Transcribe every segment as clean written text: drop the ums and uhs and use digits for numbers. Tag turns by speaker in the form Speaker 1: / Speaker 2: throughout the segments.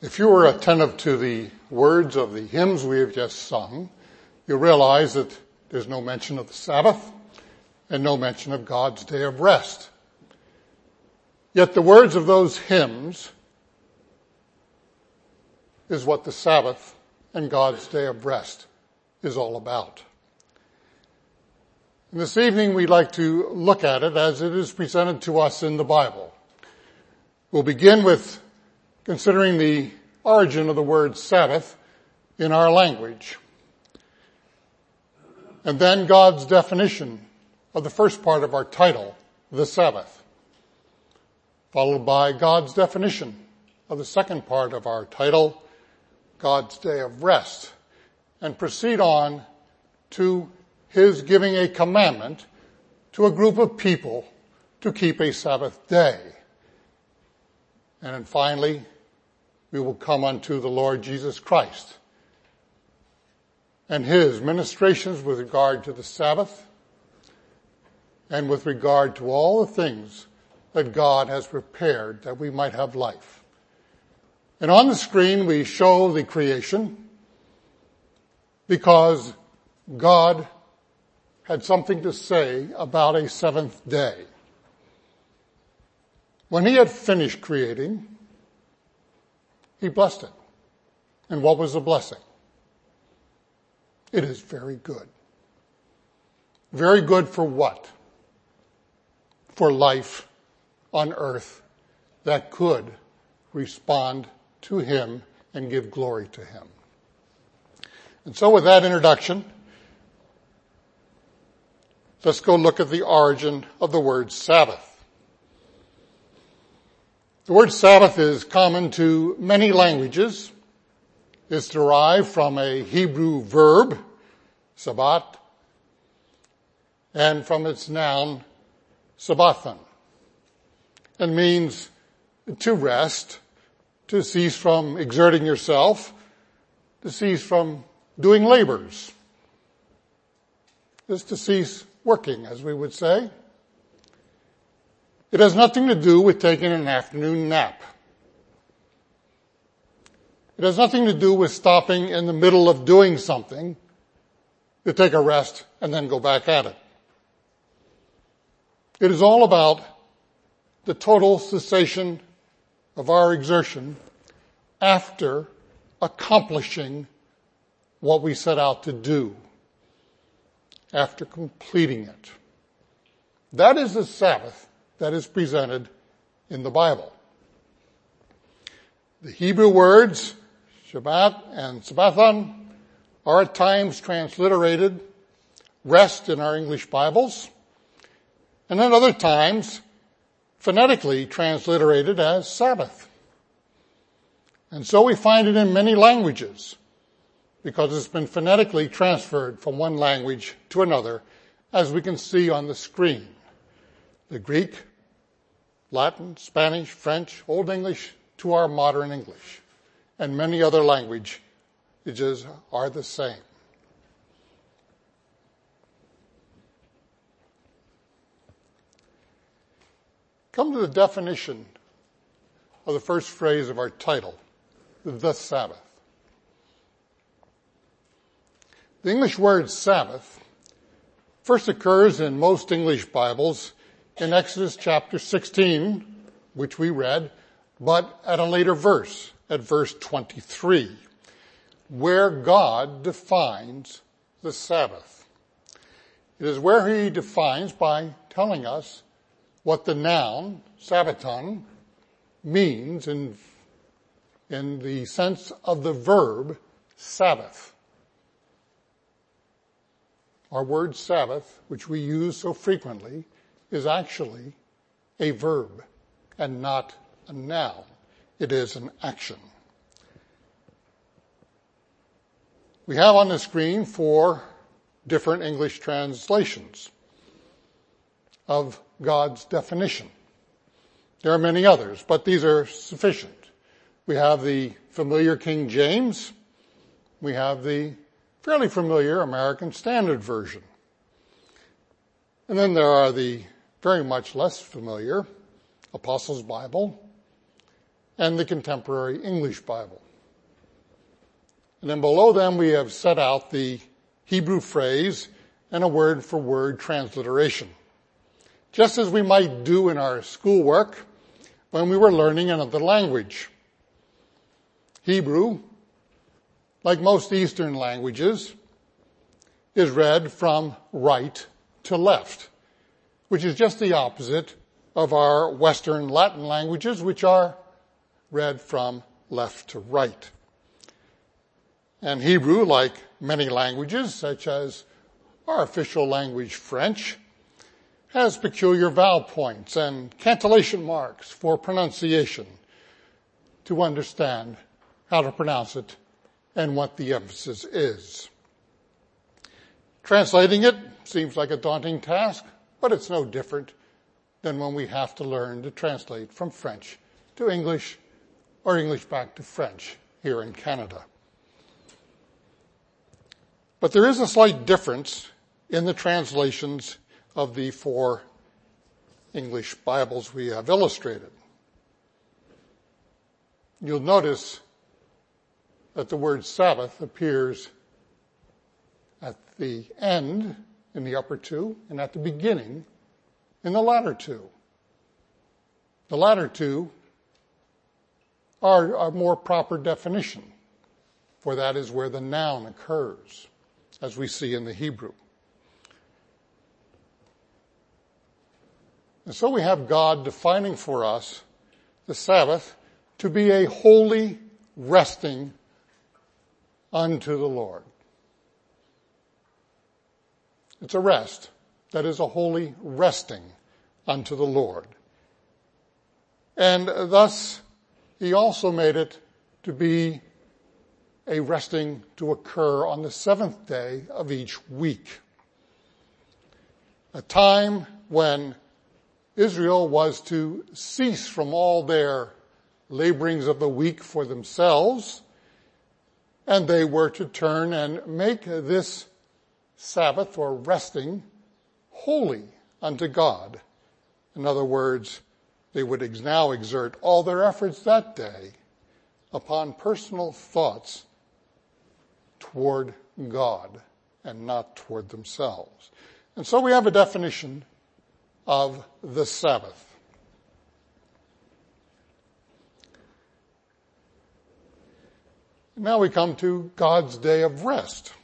Speaker 1: If you were attentive to the words of the hymns we have just sung, you realize that there's no mention of the Sabbath and no mention of God's day of rest. Yet the words of those hymns is what the Sabbath and God's day of rest is all about. And this evening we'd like to look at it as it is presented to us in the Bible. We'll begin with considering the origin of the word Sabbath in our language. And then God's definition of the first part of our title, the Sabbath. Followed by God's definition of the second part of our title, God's day of rest. And proceed on to His giving a commandment to a group of people to keep a Sabbath day. And then finally, we will come unto the Lord Jesus Christ and His ministrations with regard to the Sabbath and with regard to all the things that God has prepared that we might have life. And on the screen we show the creation because God had something to say about a seventh day. When He had finished creating, He blessed it. And what was the blessing? It is very good. Very good for what? For life on earth that could respond to Him and give glory to Him. And so with that introduction, let's go look at the origin of the word Sabbath. The word Sabbath is common to many languages. It's derived from a Hebrew verb, sabbat, and from its noun, sabbathan, and means to rest, to cease from exerting yourself, to cease from doing labors. It's to cease working, as we would say. It has nothing to do with taking an afternoon nap. It has nothing to do with stopping in the middle of doing something to take a rest and then go back at it. It is all about the total cessation of our exertion after accomplishing what we set out to do, after completing it. That is the Sabbath that is presented in the Bible. The Hebrew words Shabbat and Sabbathan are at times transliterated rest in our English Bibles, and at other times phonetically transliterated as Sabbath. And so we find it in many languages because it's been phonetically transferred from one language to another, as we can see on the screen. The Greek, Latin, Spanish, French, Old English to our modern English, and many other languages are the same. Come to the definition of the first phrase of our title, the Sabbath. The English word Sabbath first occurs in most English Bibles in Exodus chapter 16, which we read, but at a later verse, at verse 23, where God defines the Sabbath. It is where He defines by telling us what the noun, Sabbaton, means in the sense of the verb Sabbath. Our word Sabbath, which we use so frequently, is actually a verb and not a noun. It is an action. We have on the screen 4 different English translations of God's definition. There are many others, but these are sufficient. We have the familiar King James. We have the fairly familiar American Standard Version. And then there are the very much less familiar Apostles' Bible, and the Contemporary English Bible. And then below them we have set out the Hebrew phrase and a word-for-word transliteration, just as we might do in our schoolwork when we were learning another language. Hebrew, like most Eastern languages, is read from right to left, which is just the opposite of our Western Latin languages, which are read from left to right. And Hebrew, like many languages, such as our official language, French, has peculiar vowel points and cantillation marks for pronunciation to understand how to pronounce it and what the emphasis is. Translating it seems like a daunting task, but it's no different than when we have to learn to translate from French to English or English back to French here in Canada. But there is a slight difference in the translations of the 4 English Bibles we have illustrated. You'll notice that the word Sabbath appears at the end in the upper 2 and at the beginning in the latter 2. The latter 2 are a more proper definition, for that is where the noun occurs, as we see in the Hebrew. And so we have God defining for us the Sabbath to be a holy resting unto the Lord. It's a rest that is a holy resting unto the Lord. And thus, he also made it to be a resting to occur on the 7th day of each week. A time when Israel was to cease from all their laborings of the week for themselves, and they were to turn and make this Sabbath or resting holy unto God. In other words, they would now exert all their efforts that day upon personal thoughts toward God and not toward themselves. And so we have a definition of the Sabbath. Now we come to God's day of rest.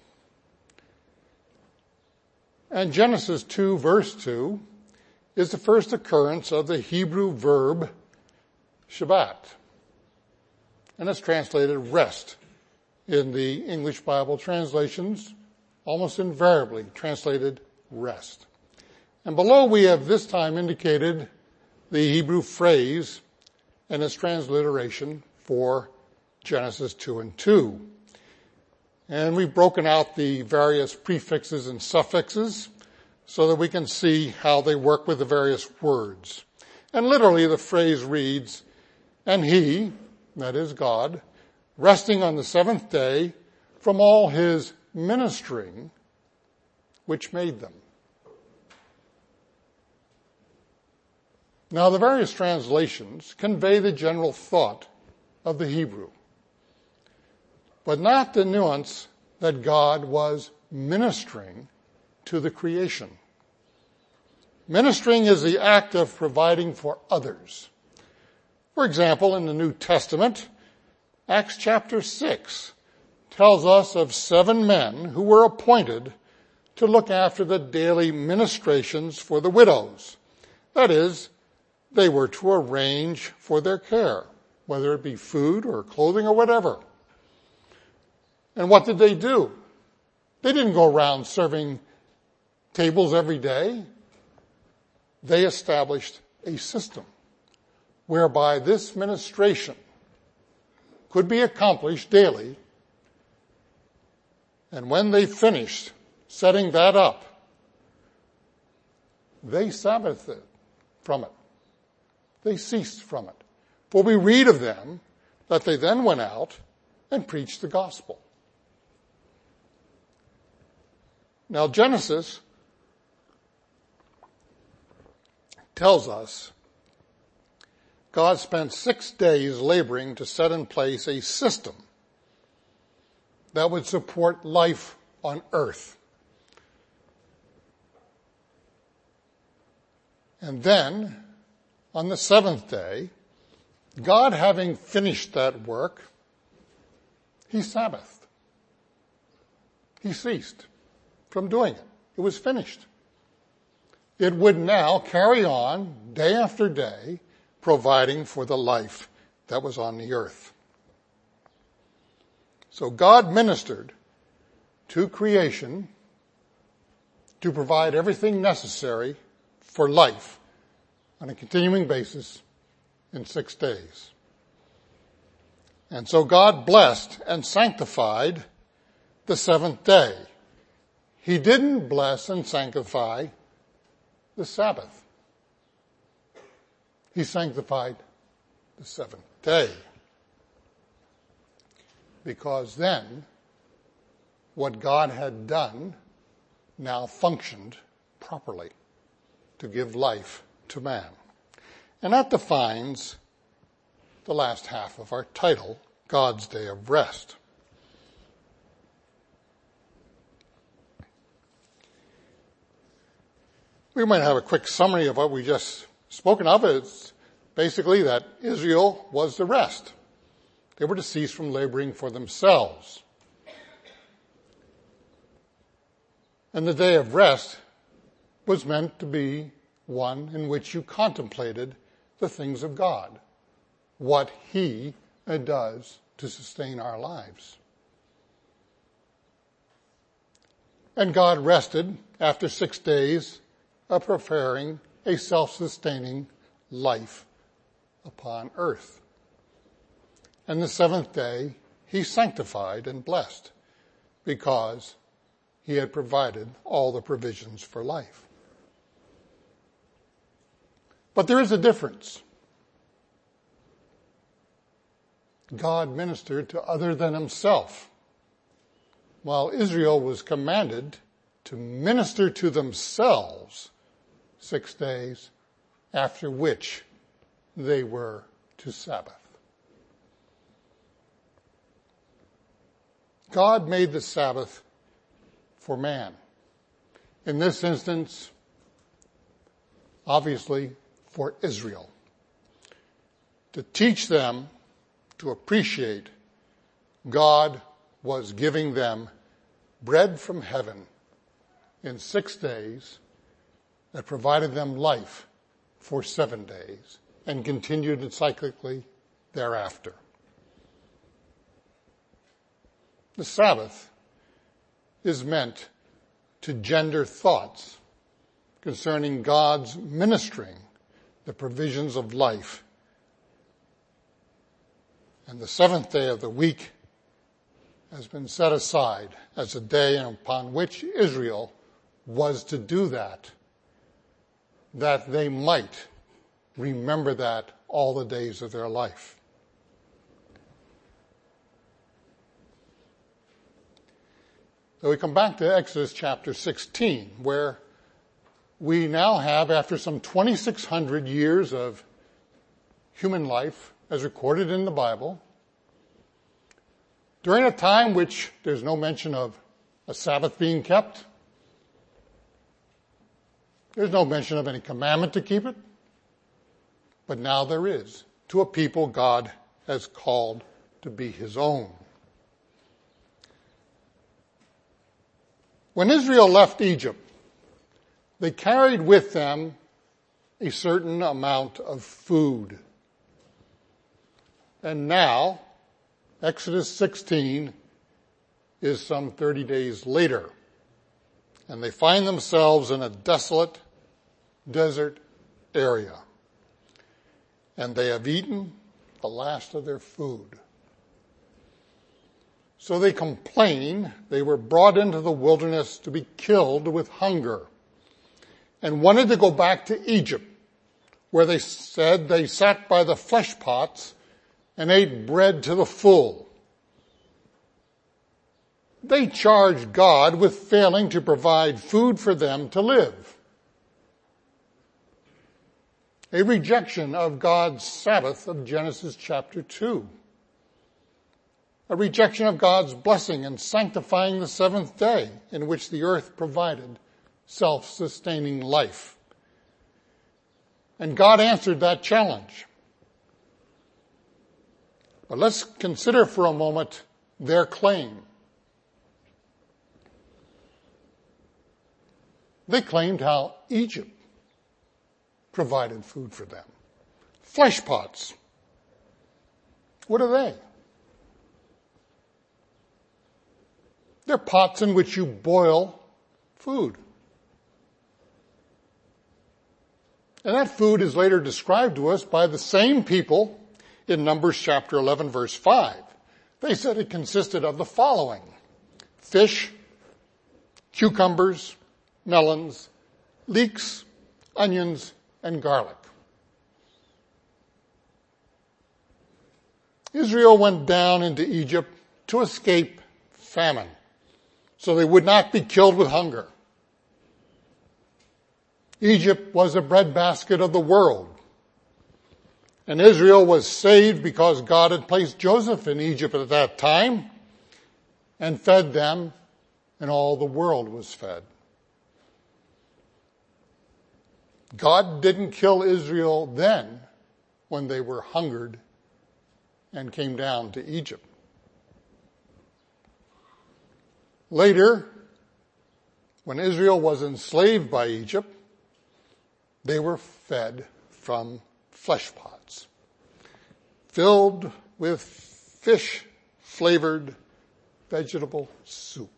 Speaker 1: And Genesis 2 verse 2 is the first occurrence of the Hebrew verb Shabbat. And it's translated rest in the English Bible translations, almost invariably translated rest. And below we have this time indicated the Hebrew phrase and its transliteration for Genesis 2 and 2. And we've broken out the various prefixes and suffixes so that we can see how they work with the various words. And literally the phrase reads, "And he," that is God, "resting on the 7th day from all his ministering, which made them." Now the various translations convey the general thought of the Hebrew, but not the nuance that God was ministering to the creation. Ministering is the act of providing for others. For example, in the New Testament, Acts chapter 6 tells us of 7 men who were appointed to look after the daily ministrations for the widows. That is, they were to arrange for their care, whether it be food or clothing or whatever. And what did they do? They didn't go around serving tables every day. They established a system whereby this ministration could be accomplished daily. And when they finished setting that up, they Sabbathed from it. They ceased from it. For we read of them that they then went out and preached the gospel. Now Genesis tells us God spent 6 days laboring to set in place a system that would support life on earth. And then, on the seventh day, God having finished that work, he Sabbathed. He ceased from doing it. It was finished. It would now carry on day after day, providing for the life that was on the earth. So God ministered to creation to provide everything necessary for life on a continuing basis in 6 days. And so God blessed and sanctified the seventh day. He didn't bless and sanctify the Sabbath. He sanctified the seventh day. Because then, what God had done now functioned properly to give life to man. And that defines the last half of our title, God's Day of Rest. We might have a quick summary of what we just spoken of. It's basically that Israel was to rest. They were to cease from laboring for themselves. And the day of rest was meant to be one in which you contemplated the things of God, what he does to sustain our lives. And God rested after 6 days of preparing a self-sustaining life upon earth. And the seventh day he sanctified and blessed because he had provided all the provisions for life. But there is a difference. God ministered to other than himself, while Israel was commanded to minister to themselves 6 days, after which they were to Sabbath. God made the Sabbath for man. In this instance, obviously for Israel, to teach them to appreciate God was giving them bread from heaven in 6 days that provided them life for 7 days and continued cyclically thereafter. The Sabbath is meant to gender thoughts concerning God's ministering the provisions of life. And the seventh day of the week has been set aside as a day upon which Israel was to do that they might remember that all the days of their life. So we come back to Exodus chapter 16, where we now have, after some 2,600 years of human life, as recorded in the Bible, during a time which there's no mention of a Sabbath being kept, there's no mention of any commandment to keep it, but now there is, to a people God has called to be his own. When Israel left Egypt, they carried with them a certain amount of food. And now, Exodus 16 is some 30 days later, and they find themselves in a desolate desert area, and they have eaten the last of their food. So they complain they were brought into the wilderness to be killed with hunger and wanted to go back to Egypt, where they said they sat by the flesh pots and ate bread to the full. They charged God with failing to provide food for them to live. a rejection of God's Sabbath of Genesis chapter 2, a rejection of God's blessing and sanctifying the seventh day in which the earth provided self-sustaining life. And God answered that challenge. But let's consider for a moment their claim. They claimed how Egypt provided food for them. Flesh pots. What are they? They're pots in which you boil food. And that food is later described to us by the same people in Numbers chapter 11, verse 5. They said it consisted of the following: fish, cucumbers, melons, leeks, onions, and garlic. Israel went down into Egypt to escape famine, so they would not be killed with hunger. Egypt was a breadbasket of the world, and Israel was saved because God had placed Joseph in Egypt at that time and fed them, and all the world was fed. God didn't kill Israel then when they were hungered and came down to Egypt. Later, when Israel was enslaved by Egypt, they were fed from flesh pots, filled with fish-flavored vegetable soup.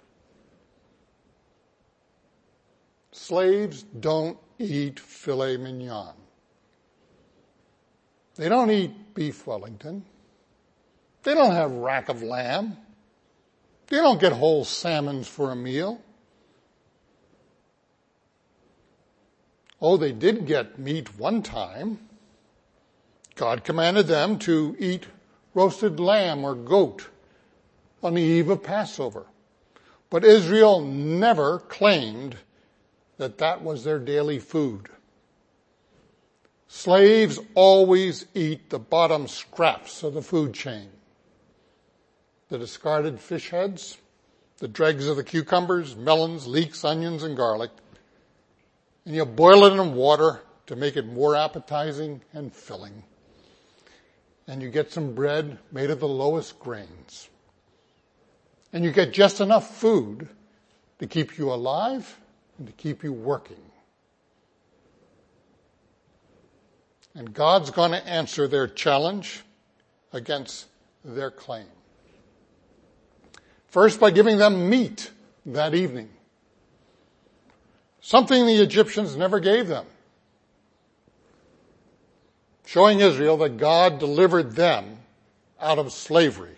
Speaker 1: Slaves don't eat filet mignon. They don't eat beef Wellington. They don't have rack of lamb. They don't get whole salmons for a meal. Oh, they did get meat one time. God commanded them to eat roasted lamb or goat on the eve of Passover. But Israel never claimed that was their daily food. Slaves always eat the bottom scraps of the food chain. The discarded fish heads, the dregs of the cucumbers, melons, leeks, onions, and garlic. And you boil it in water to make it more appetizing and filling. And you get some bread made of the lowest grains. And you get just enough food to keep you alive and to keep you working. And God's going to answer their challenge against their claim. First, by giving them meat that evening. Something the Egyptians never gave them. Showing Israel that God delivered them out of slavery.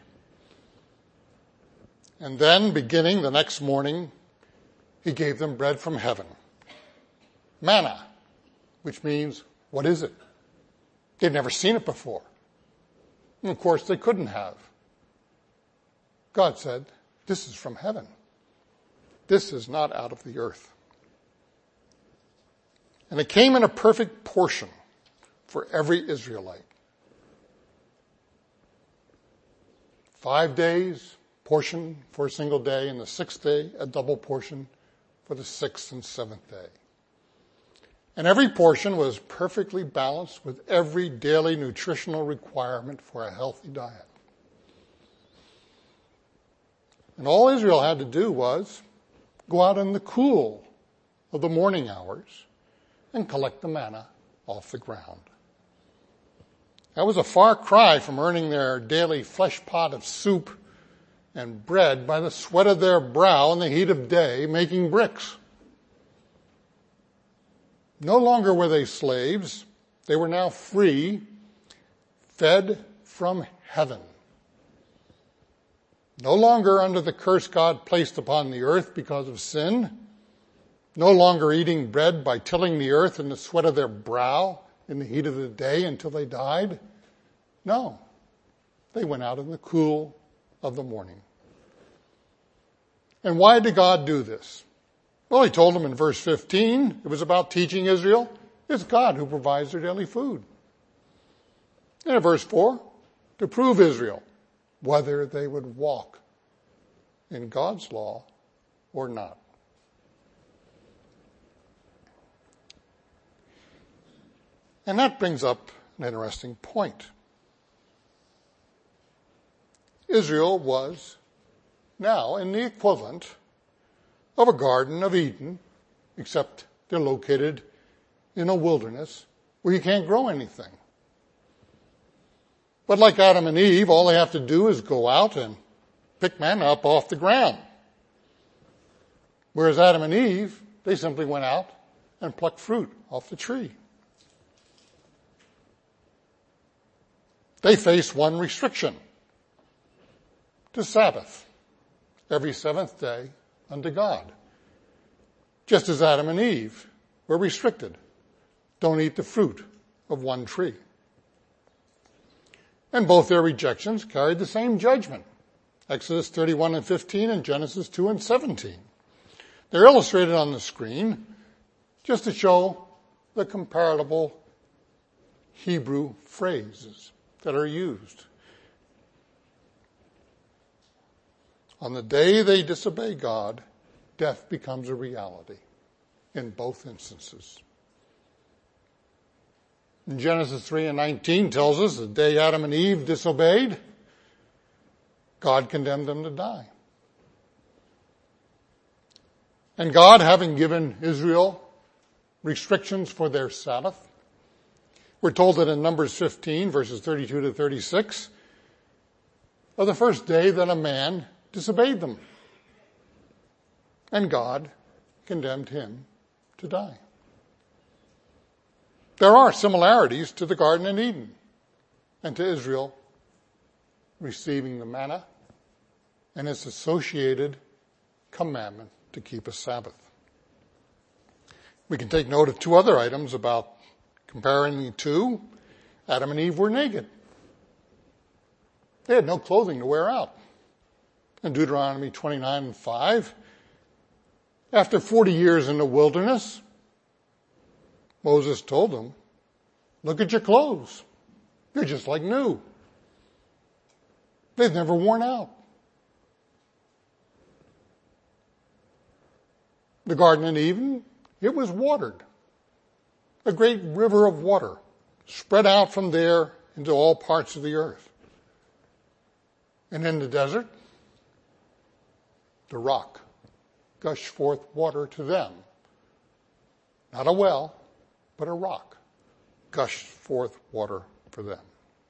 Speaker 1: And then, beginning the next morning, he gave them bread from heaven. Manna, which means, what is it? They'd never seen it before. And of course, they couldn't have. God said, this is from heaven. This is not out of the earth. And it came in a perfect portion for every Israelite. 5 days, portion for a single day, and the sixth day, a double portion for the sixth and seventh day. And every portion was perfectly balanced with every daily nutritional requirement for a healthy diet. And all Israel had to do was go out in the cool of the morning hours and collect the manna off the ground. That was a far cry from earning their daily flesh pot of soup and bread by the sweat of their brow in the heat of day, making bricks. No longer were they slaves. They were now free, fed from heaven. No longer under the curse God placed upon the earth because of sin. No longer eating bread by tilling the earth in the sweat of their brow in the heat of the day until they died. No, they went out in the cool of the morning. And why did God do this? Well, he told them in verse 15, it was about teaching Israel It's God who provides their daily food. And in verse 4, to prove Israel whether they would walk in God's law or not. And that brings up an interesting point. Israel was now in the equivalent of a Garden of Eden, except they're located in a wilderness where you can't grow anything. But like Adam and Eve, all they have to do is go out and pick manna up off the ground. Whereas Adam and Eve, they simply went out and plucked fruit off the tree. They face one restriction: the Sabbath, every seventh day unto God. Just as Adam and Eve were restricted. Don't eat the fruit of one tree. And both their rejections carried the same judgment. Exodus 31 and 15 and Genesis 2 and 17. They're illustrated on the screen just to show the comparable Hebrew phrases that are used. On the day they disobey God, death becomes a reality in both instances. In Genesis 3 and 19 tells us the day Adam and Eve disobeyed, God condemned them to die. And God, having given Israel restrictions for their Sabbath, we're told that in Numbers 15, verses 32 to 36, of the first day that a man disobeyed them. And God condemned him to die. There are similarities to the Garden of Eden and to Israel receiving the manna and its associated commandment to keep a Sabbath. We can take note of two other items about comparing the two. Adam and Eve were naked. They had no clothing to wear out. In Deuteronomy 29 and 5, after 40 years in the wilderness, Moses told them, look at your clothes. They're just like new. They've never worn out. The Garden of Eden, it was watered. A great river of water spread out from there into all parts of the earth. And in the desert, the rock gushed forth water to them. Not a well, but a rock gushed forth water for them.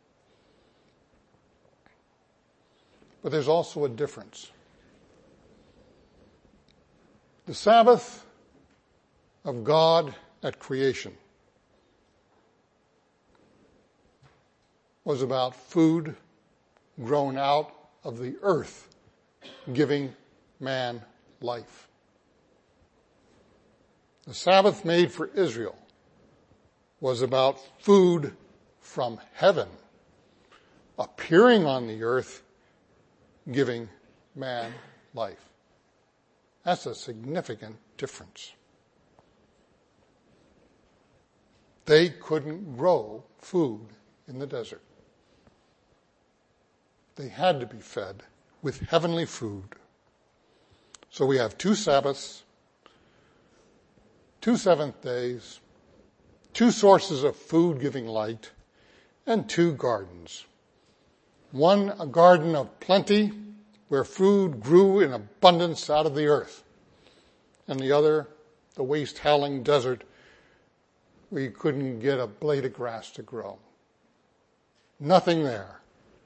Speaker 1: But there's also a difference. The Sabbath of God at creation was about food grown out of the earth, giving man life. The Sabbath made for Israel was about food from heaven, appearing on the earth, giving man life. That's a significant difference. They couldn't grow food in the desert. They had to be fed with heavenly food. So we have 2 Sabbaths, 2 seventh days, 2 sources of food giving light, and 2 gardens. One, a garden of plenty, where food grew in abundance out of the earth. And the other, the waste howling desert, where you couldn't get a blade of grass to grow. Nothing there.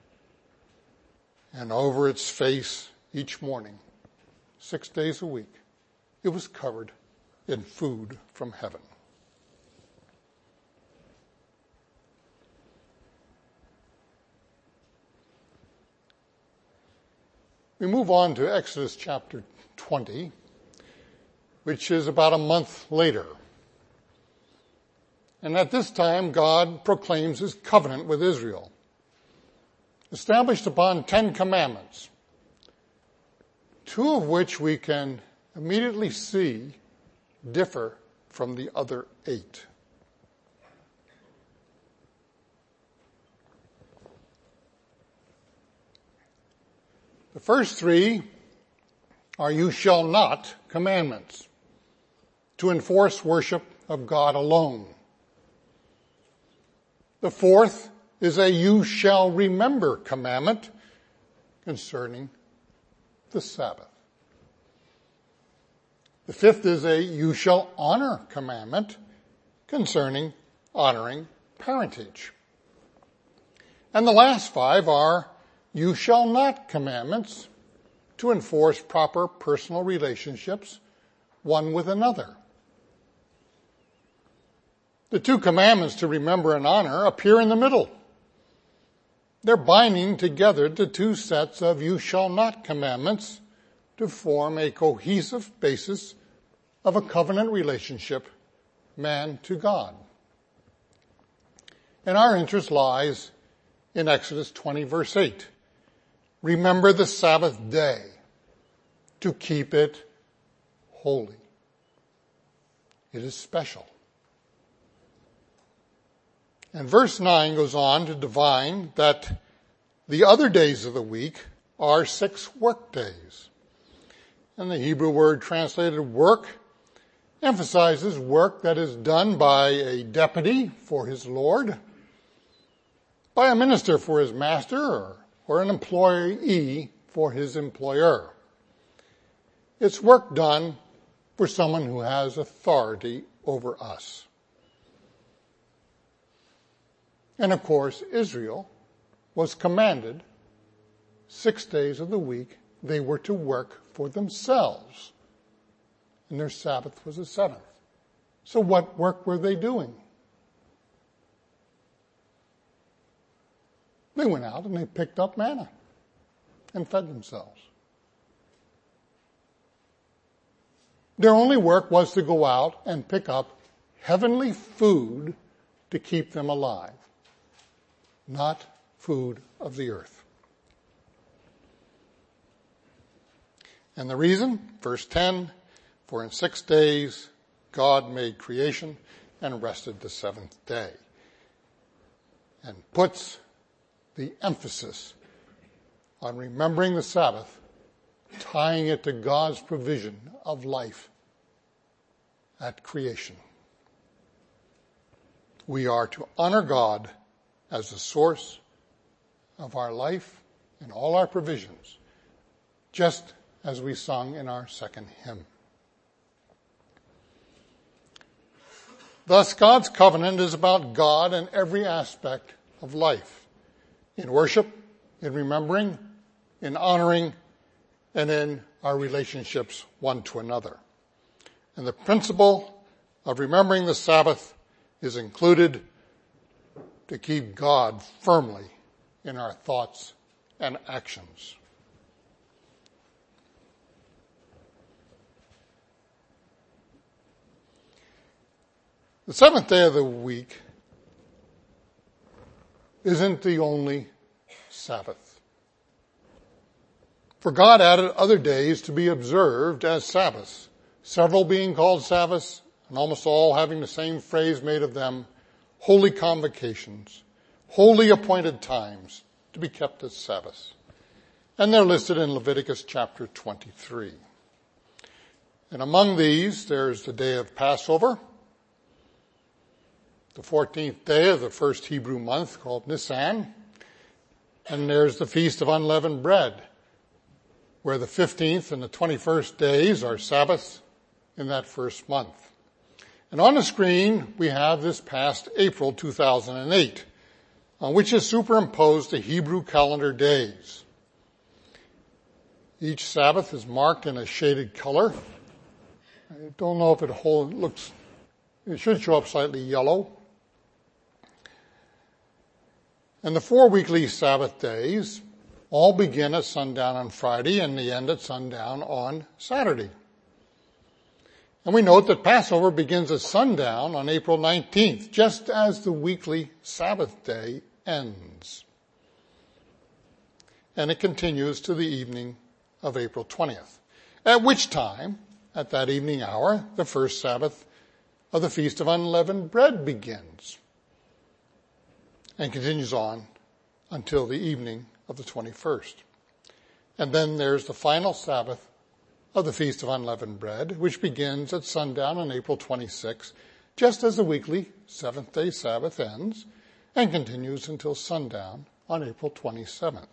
Speaker 1: And over its face each morning, 6 days a week, it was covered in food from heaven. We move on to Exodus chapter 20, which is about a month later. And at this time, God proclaims his covenant with Israel, established upon 10 commandments, 2 of which we can immediately see differ from the other 8. The first three are you shall not commandments to enforce worship of God alone. The fourth is a you shall remember commandment concerning the Sabbath. The fifth is a you shall honor commandment concerning honoring parentage. And the last five are you shall not commandments to enforce proper personal relationships one with another. The two commandments to remember and honor appear in the middle. They're binding together the two sets of you shall not commandments to form a cohesive basis of a covenant relationship, man to God. And our interest lies in Exodus 20, verse 8. Remember the Sabbath day to keep it holy. It is special. And verse 9 goes on to define that the other days of the week are 6 work days. And the Hebrew word translated work emphasizes work that is done by a deputy for his Lord, by a minister for his master, or an employee for his employer. It's work done for someone who has authority over us. And of course, Israel was commanded 6 days of the week they were to work for themselves. And their Sabbath was the 7th. So what work were they doing? They went out and they picked up manna and fed themselves. Their only work was to go out and pick up heavenly food to keep them alive, not food of the earth. And the reason, verse 10, for in 6 days God made creation and rested the 7th day. And puts the emphasis on remembering the Sabbath, tying it to God's provision of life at creation. We are to honor God as the source of our life and all our provisions, just as we sung in our second hymn. Thus, God's covenant is about God in every aspect of life. In worship, in remembering, in honoring, and in our relationships one to another. And the principle of remembering the Sabbath is included to keep God firmly in our thoughts and actions. The 7th day of the week isn't the only Sabbath. For God added other days to be observed as Sabbaths, several being called Sabbaths, and almost all having the same phrase made of them, holy convocations, holy appointed times to be kept as Sabbaths. And they're listed in Leviticus chapter 23. And among these, there's the day of Passover, the 14th day of the first Hebrew month called Nisan. And there's the Feast of Unleavened Bread, where the 15th and the 21st days are Sabbaths in that first month. And on the screen, we have this past April 2008, on which is superimposed the Hebrew calendar days. Each Sabbath is marked in a shaded color. I don't know if it should show up slightly yellow. And the 4 weekly Sabbath days all begin at sundown on Friday and they end at sundown on Saturday. And we note that Passover begins at sundown on April 19th, just as the weekly Sabbath day ends. And it continues to the evening of April 20th, at which time, at that evening hour, the first Sabbath of the Feast of Unleavened Bread begins and continues on until the evening of the 21st. And then there's the final Sabbath of the Feast of Unleavened Bread, which begins at sundown on April 26, just as the weekly seventh-day Sabbath ends and continues until sundown on April 27th.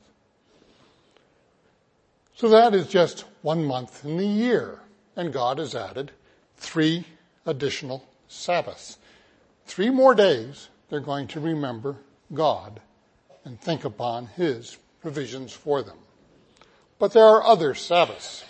Speaker 1: So that is just 1 month in the year, and God has added 3 additional Sabbaths. 3 more days they're going to remember God and think upon his provisions for them. But there are other Sabbaths.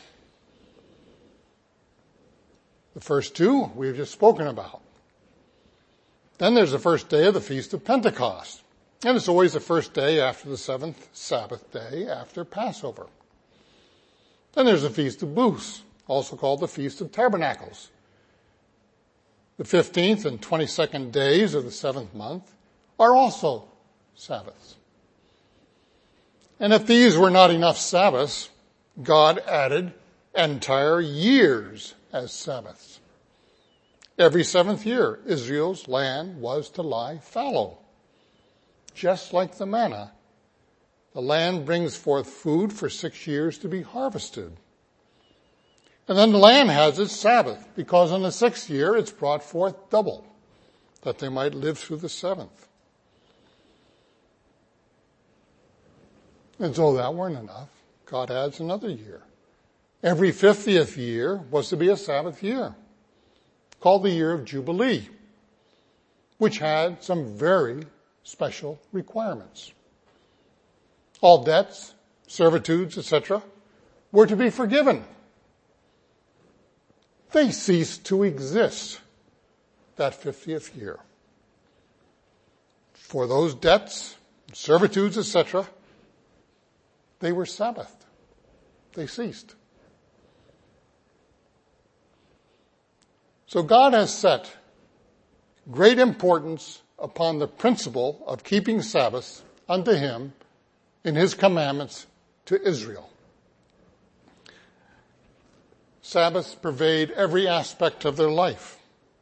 Speaker 1: The first 2 we've just spoken about. Then there's the first day of the Feast of Pentecost. And it's always the first day after the 7th Sabbath day after Passover. Then there's the Feast of Booths, also called the Feast of Tabernacles. The 15th and 22nd days of the 7th month are also Sabbaths. And if these were not enough Sabbaths, God added entire years as Sabbaths. Every 7th year, Israel's land was to lie fallow. Just like the manna, the land brings forth food for 6 years to be harvested. And then the land has its Sabbath, because on the 6th year it's brought forth double, that they might live through the 7th. And so that weren't enough. God adds another year. Every 50th year was to be a Sabbath year, called the year of Jubilee, which had some very special requirements. All debts, servitudes, etc., were to be forgiven. They ceased to exist that 50th year. For those debts, servitudes, etc., they were Sabbathed. They ceased. So God has set great importance upon the principle of keeping Sabbaths unto him in his commandments to Israel. Sabbaths pervade every aspect of their life.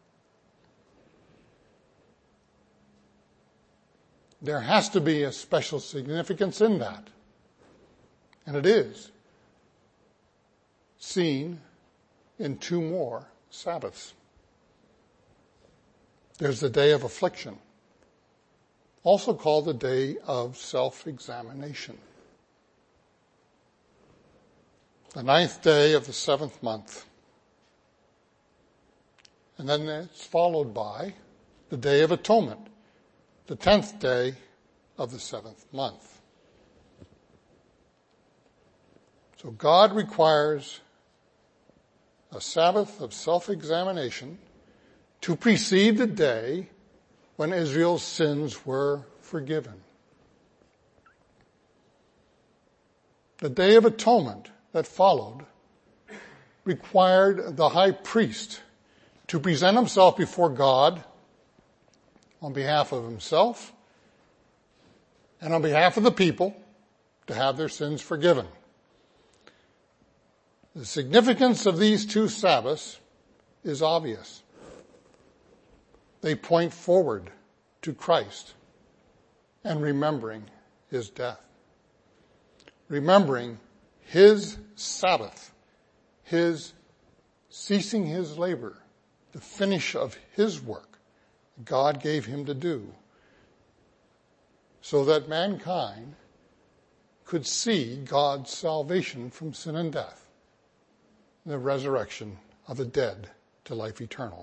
Speaker 1: There has to be a special significance in that. And it is seen in 2 more Sabbaths. There's the day of affliction, also called the day of self-examination. The 9th day of the 7th month. And then it's followed by the Day of Atonement, the 10th day of the 7th month. So God requires a Sabbath of self-examination to precede the day when Israel's sins were forgiven. The Day of Atonement that followed required the high priest to present himself before God on behalf of himself and on behalf of the people to have their sins forgiven. The significance of these 2 Sabbaths is obvious. They point forward to Christ and remembering his death. Remembering his Sabbath, his ceasing his labor, the finish of his work God gave him to do, so that mankind could see God's salvation from sin and death, the resurrection of the dead to life eternal.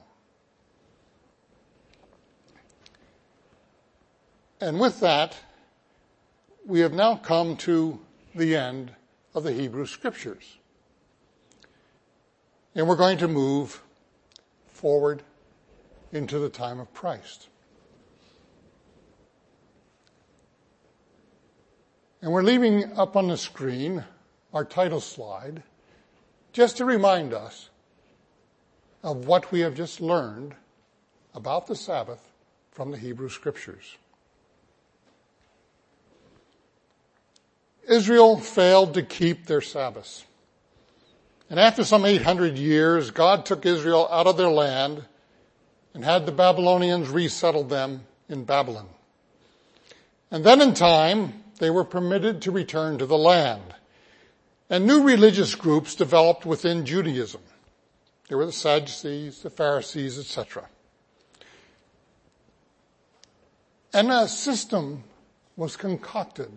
Speaker 1: And with that, we have now come to the end of the Hebrew Scriptures. And we're going to move forward into the time of Christ. And we're leaving up on the screen our title slide just to remind us of what we have just learned about the Sabbath from the Hebrew Scriptures. Israel failed to keep their Sabbaths. And after some 800 years, God took Israel out of their land and had the Babylonians resettle them in Babylon. And then in time, they were permitted to return to the land. And new religious groups developed within Judaism. There were the Sadducees, the Pharisees, etc. And a system was concocted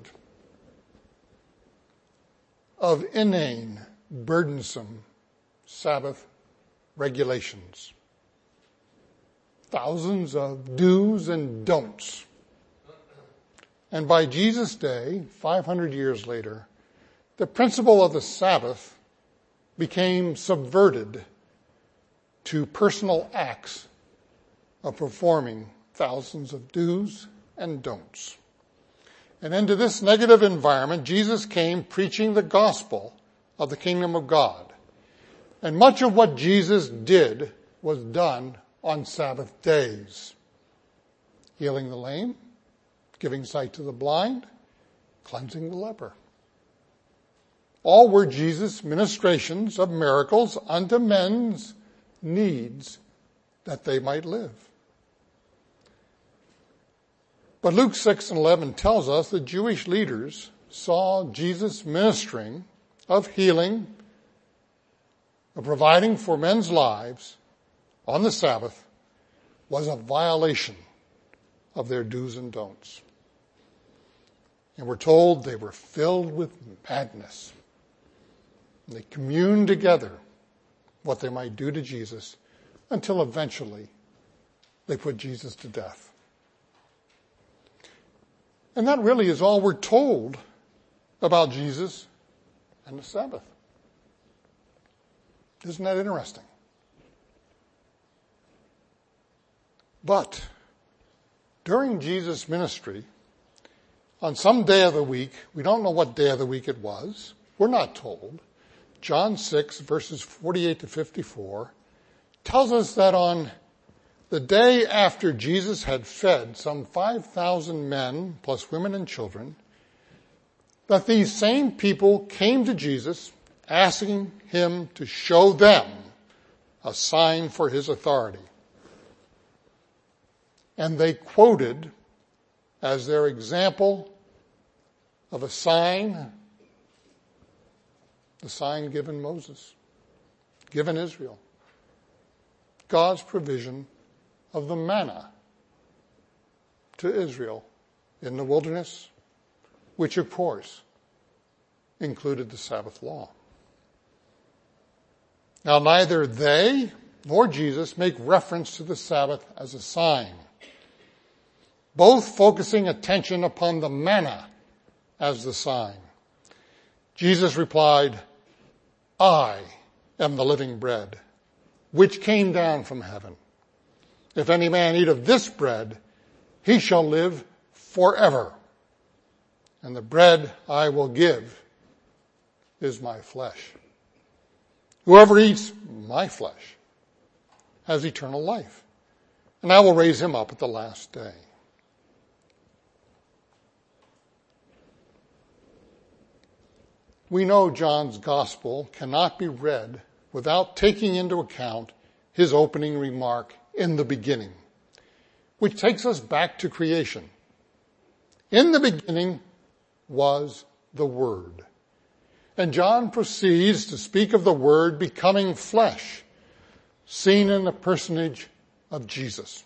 Speaker 1: of inane, burdensome Sabbath regulations. Thousands of do's and don'ts. And by Jesus' day, 500 years later, the principle of the Sabbath became subverted to personal acts of performing thousands of do's and don'ts. And into this negative environment, Jesus came preaching the gospel of the kingdom of God. And much of what Jesus did was done on Sabbath days. Healing the lame, giving sight to the blind, cleansing the leper. All were Jesus' ministrations of miracles unto men's needs that they might live. But Luke 6:11 tells us the Jewish leaders saw Jesus' ministering of healing, of providing for men's lives on the Sabbath was a violation of their do's and don'ts. And we're told they were filled with madness. And they communed together what they might do to Jesus until eventually they put Jesus to death. And that really is all we're told about Jesus and the Sabbath. Isn't that interesting? But during Jesus' ministry, on some day of the week, we don't know what day of the week it was, we're not told, John 6, verses 48 to 54, tells us that on the day after Jesus had fed some 5,000 men, plus women and children, that these same people came to Jesus asking him to show them a sign for his authority. And they quoted as their example of a sign, the sign given Moses, given Israel, God's provision of the manna to Israel in the wilderness, which of course included the Sabbath law. Now neither they nor Jesus make reference to the Sabbath as a sign, both focusing attention upon the manna as the sign. Jesus replied, I am the living bread, which came down from heaven. If any man eat of this bread, he shall live forever. And the bread I will give is my flesh. Whoever eats my flesh has eternal life, and I will raise him up at the last day. We know John's gospel cannot be read without taking into account his opening remark in the beginning, which takes us back to creation. In the beginning was the Word. And John proceeds to speak of the Word becoming flesh, seen in the personage of Jesus.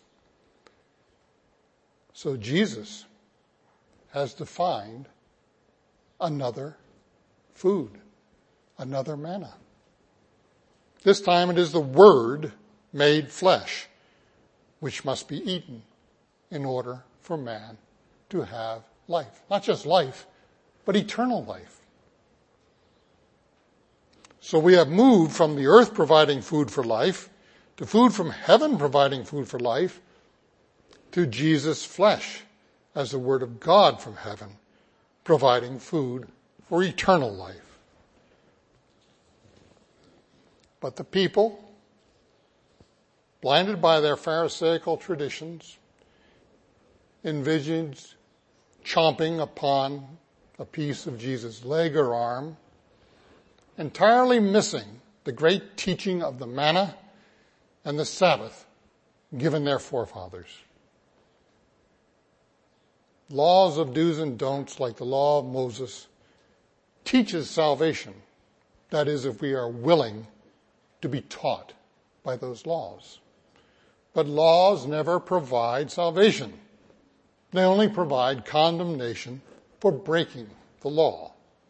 Speaker 1: So Jesus has defined another food, another manna. This time it is the Word made flesh, which must be eaten in order for man to have life. Not just life, but eternal life. So we have moved from the earth providing food for life to food from heaven providing food for life to Jesus' flesh as the Word of God from heaven providing food for eternal life. But the people, blinded by their Pharisaical traditions, envisioned chomping upon a piece of Jesus' leg or arm, entirely missing the great teaching of the manna and the Sabbath given their forefathers. Laws of do's and don'ts, like the law of Moses, teaches salvation That is, if we are willing to be taught by those laws. But laws never provide salvation. They only provide condemnation for breaking the law.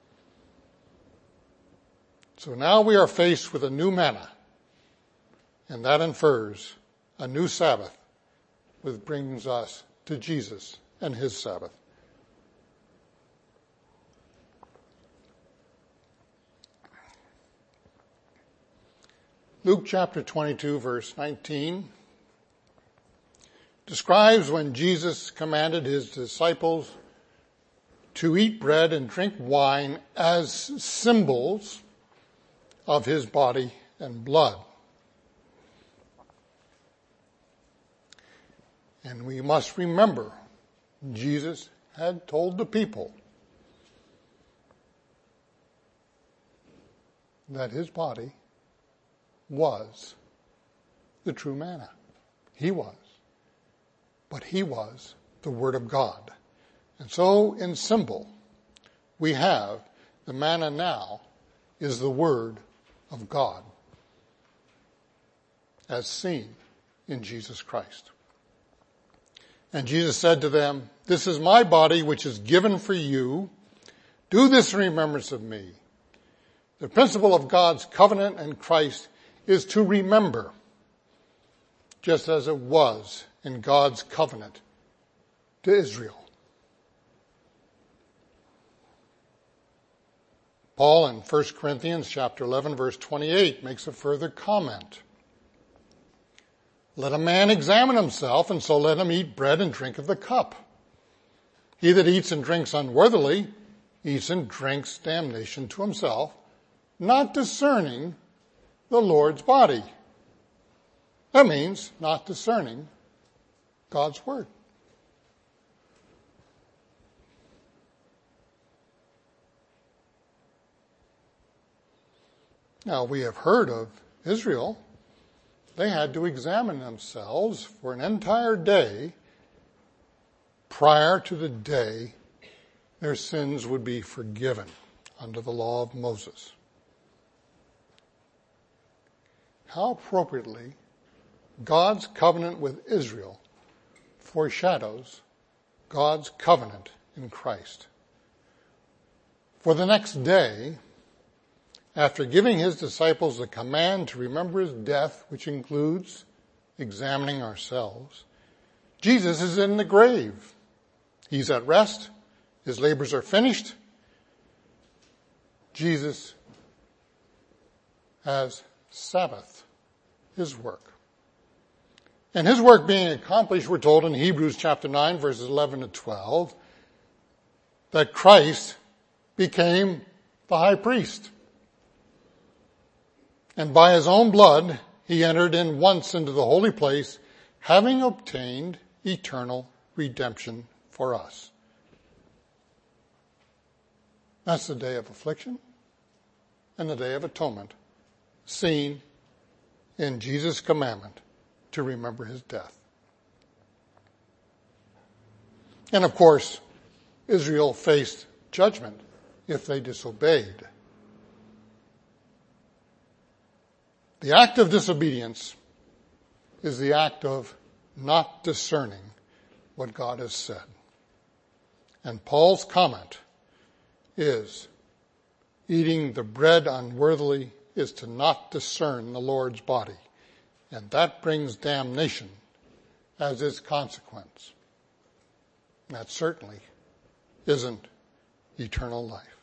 Speaker 1: So now we are faced with a new manna, and that infers a new Sabbath, which brings us to Jesus and his Sabbath. Luke chapter 22, verse 19, describes when Jesus commanded his disciples to eat bread and drink wine as symbols of his body and blood. And we must remember, Jesus had told the people that his body was the true manna. He was. But he was the Word of God. And so, in symbol, we have the manna now is the Word of God, as seen in Jesus Christ. And Jesus said to them, "This is my body which is given for you. Do this in remembrance of me." The principle of God's covenant in Christ is to remember, just as it was in God's covenant to Israel. Paul in 1 Corinthians chapter 11 verse 28 makes a further comment. "Let a man examine himself, and so let him eat bread and drink of the cup. He that eats and drinks unworthily eats and drinks damnation to himself, not discerning the Lord's body." That means not discerning God's word. Now, we have heard of Israel. They had to examine themselves for an entire day prior to the day their sins would be forgiven under the law of Moses. How appropriately God's covenant with Israel foreshadows God's covenant in Christ. For the next day, after giving his disciples the command to remember his death, which includes examining ourselves, Jesus is in the grave. He's at rest. His labors are finished. Jesus has Sabbath, his work. And his work being accomplished, we're told in Hebrews chapter 9, verses 11 to 12, that Christ became the high priest. And by his own blood, he entered in once into the holy place, having obtained eternal redemption for us. That's the day of affliction and the day of atonement, seen in Jesus' commandment to remember his death. And of course, Israel faced judgment if they disobeyed. The act of disobedience is the act of not discerning what God has said. And Paul's comment is, eating the bread unworthily is to not discern the Lord's body, and that brings damnation as its consequence. That certainly isn't eternal life.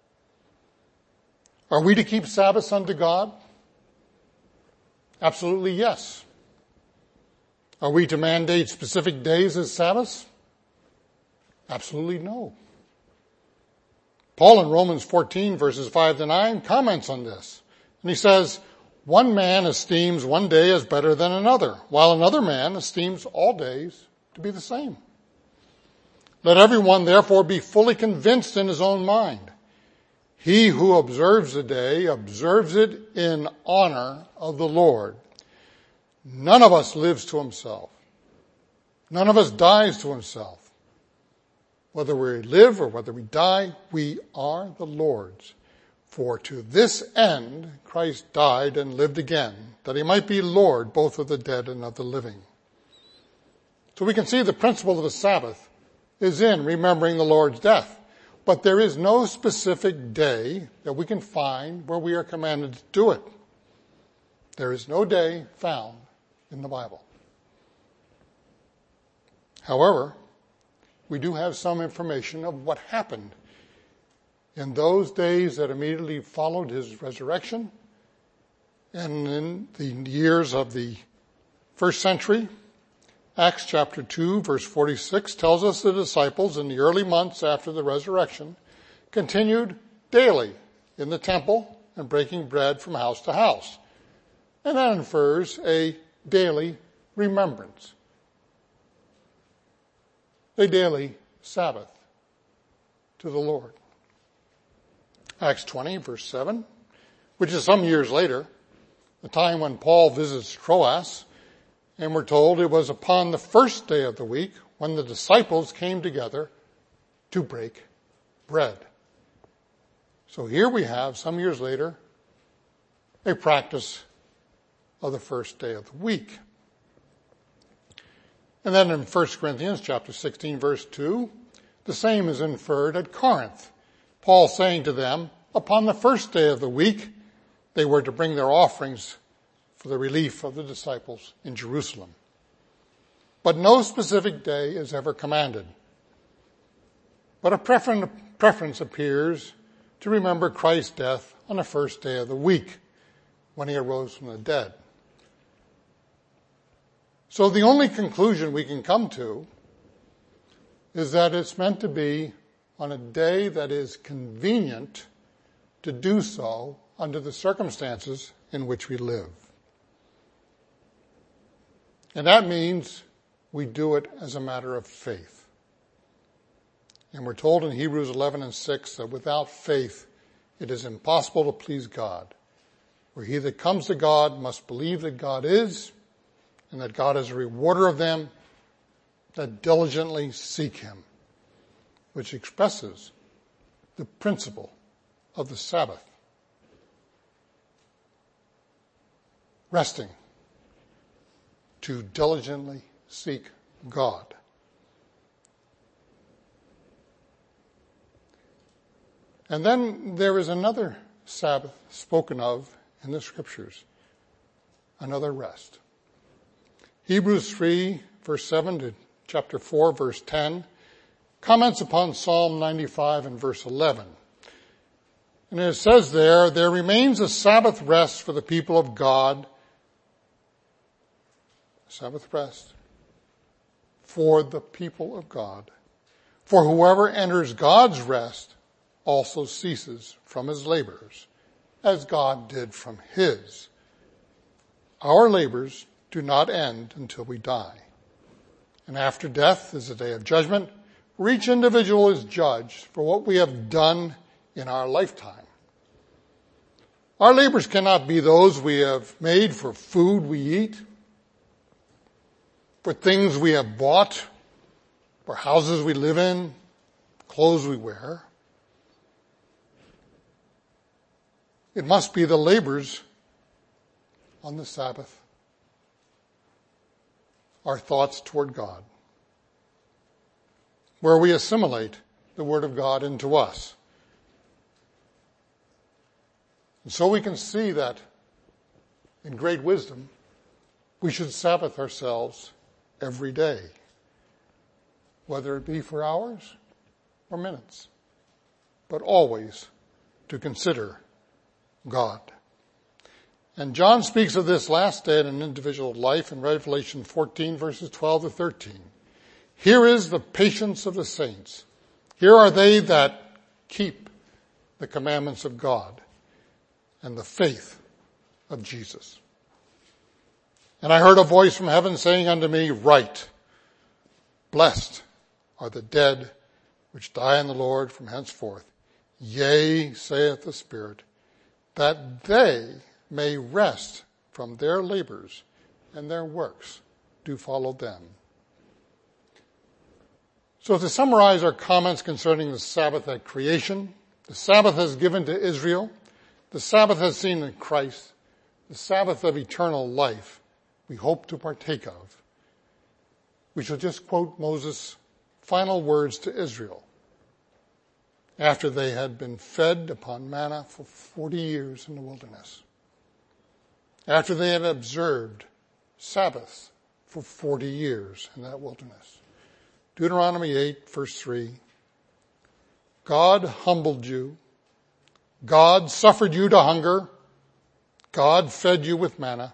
Speaker 1: Are we to keep Sabbaths unto God? Absolutely yes. Are we to mandate specific days as Sabbaths? Absolutely no. Paul in Romans 14 verses 5 to 9 comments on this. And he says, "One man esteems one day as better than another, while another man esteems all days to be the same. Let everyone therefore be fully convinced in his own mind. He who observes the day observes it in honor of the Lord. None of us lives to himself. None of us dies to himself. Whether we live or whether we die, we are the Lord's. For to this end Christ died and lived again, that he might be Lord both of the dead and of the living. So we can see the principle of the Sabbath is in remembering the Lord's death. But there is no specific day that we can find where we are commanded to do it. There is no day found in the Bible. However, we do have some information of what happened in those days that immediately followed his resurrection and in the years of the first century. Acts chapter 2 verse 46 tells us the disciples in the early months after the resurrection continued daily in the temple and breaking bread from house to house. And that infers a daily remembrance, a daily Sabbath to the Lord. Acts 20 verse 7, which is some years later, the time when Paul visits Troas, and we're told it was upon the first day of the week when the disciples came together to break bread. So here we have, some years later, a practice of the first day of the week. And then in 1 Corinthians chapter 16 verse 2, the same is inferred at Corinth. Paul saying to them, upon the first day of the week, they were to bring their offerings for the relief of the disciples in Jerusalem. But no specific day is ever commanded. But a preference appears to remember Christ's death on the first day of the week when he arose from the dead. So the only conclusion we can come to is that it's meant to be on a day that is convenient to do so under the circumstances in which we live. And that means we do it as a matter of faith. And we're told in Hebrews 11 and 6 that without faith it is impossible to please God. For he that comes to God must believe that God is, and that God is a rewarder of them that diligently seek him, which expresses the principle of the Sabbath. Resting, to diligently seek God. And then there is another Sabbath spoken of in the Scriptures, another rest. Hebrews 3, verse 7 to chapter 4, verse 10, comments upon Psalm 95 and verse 11. And it says there remains a Sabbath rest for the people of God. Sabbath rest for the people of God. For whoever enters God's rest also ceases from his labors, as God did from his. Our labors do not end until we die. And after death is a day of judgment, where each individual is judged for what we have done in our lifetime. Our labors cannot be those we have made for food we eat, for things we have bought, for houses we live in, clothes we wear. It must be the labors on the Sabbath, our thoughts toward God, where we assimilate the Word of God into us. And so we can see that in great wisdom, we should Sabbath ourselves every day, whether it be for hours or minutes, but always to consider God. And John speaks of this last day in an individual life in Revelation 14, verses 12 to 13. Here is the patience of the saints. Here are they that keep the commandments of God and the faith of Jesus. And I heard a voice from heaven saying unto me, Write, blessed are the dead which die in the Lord from henceforth. Yea, saith the Spirit, that they may rest from their labors, and their works do follow them. So to summarize our comments concerning the Sabbath at creation, the Sabbath is given to Israel the Sabbath as seen in Christ, the Sabbath of eternal life we hope to partake of, we shall just quote Moses' final words to Israel after they had been fed upon manna for 40 years in the wilderness, after they had observed Sabbaths for 40 years in that wilderness. Deuteronomy 8, verse 3, God humbled you, God suffered you to hunger, God fed you with manna,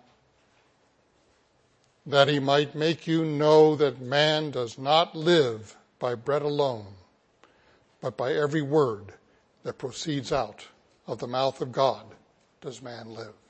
Speaker 1: that he might make you know that man does not live by bread alone, but by every word that proceeds out of the mouth of God does man live.